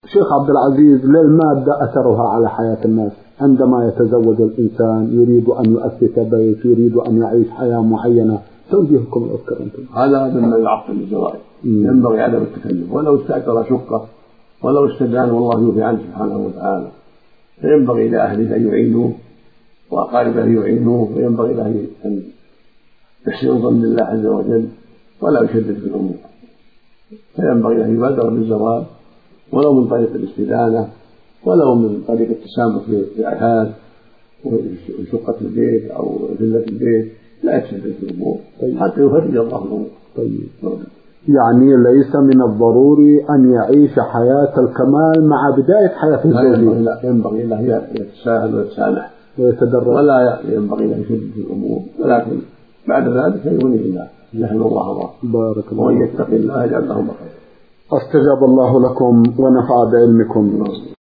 شيخ عبد العزيز، للمادة أثرها على حياة الناس. عندما يتزوج الإنسان يريد أن يؤسس بيت، يريد أن يعيش حياة معينة، توجيهكم الأذكر أنتم؟ هذا مما يعطل الزواج. ينبغي عدم التكلف، ولو استأجر شقة ولو استدان والله يوفي عنه سبحانه وتعالى. فينبغي لأهله أن يعينوه وأقاربه يعينوه، وينبغي له أن يحسن ظن الله عز وجل ولا يشدد في الأمور. فينبغي له يبادر بالزواج ولو من طريق الاستدانة، ولو من طريق التسامح في الأعهاد وشقة البيت أو فيلة البيت، لا يتشدد في الأمور حتى يفرج الله الأمور. يعني ليس من الضروري أن يعيش حياة الكمال مع بداية حياة الزوجية. لا، ينبغي له يتساهل ويتسامح ويتدرج، ولا ينبغي له يشدد في الأمور، ولكن بعد ذلك يغني الله يحمد الله. بارك الله. ومن يتق الله يجعل له مخرجا. استجاب الله لكم ونفع بعلمكم.